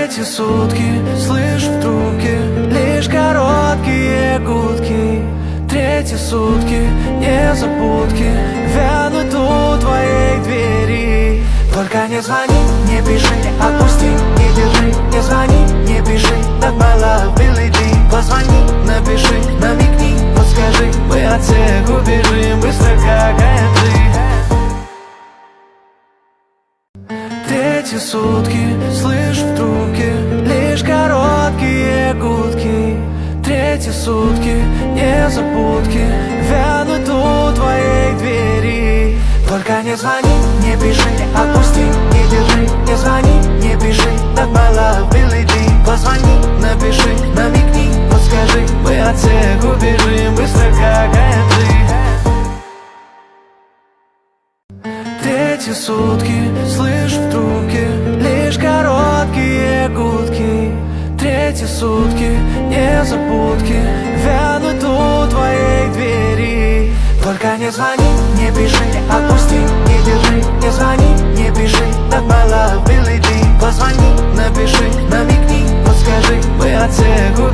Третьи сутки, слышу в трубке лишь короткие гудки. Третьи сутки, незабудки вянут у твоей двери. Только не звони, не пиши, отпусти, не держи. Не звони, не пиши, not my love, Billie Jean. Позвони, напиши, намекни, подскажи. Мы от всех убежим быстро, как АМГ. Третьи сутки, слышу в трубке лишь короткие гудки. Третьи сутки, незабудки вянут у твоей двери. Только не звони, не пиши, отпусти, не держи. Не звони, не пиши, not my love, Billie Jean. Позвони, напиши, намекни, подскажи. Мы от всех убежим быстро, как АМГ. Третьи сутки, слышу в трубке лишь короткие гудки. Третьи сутки, незабудки вянут у твоей двери. Только не звони, не пиши, отпусти, не держи. Не звони, не пиши, not my love, Billie Jean. Позвони, напиши, намекни, подскажи. Мы от всех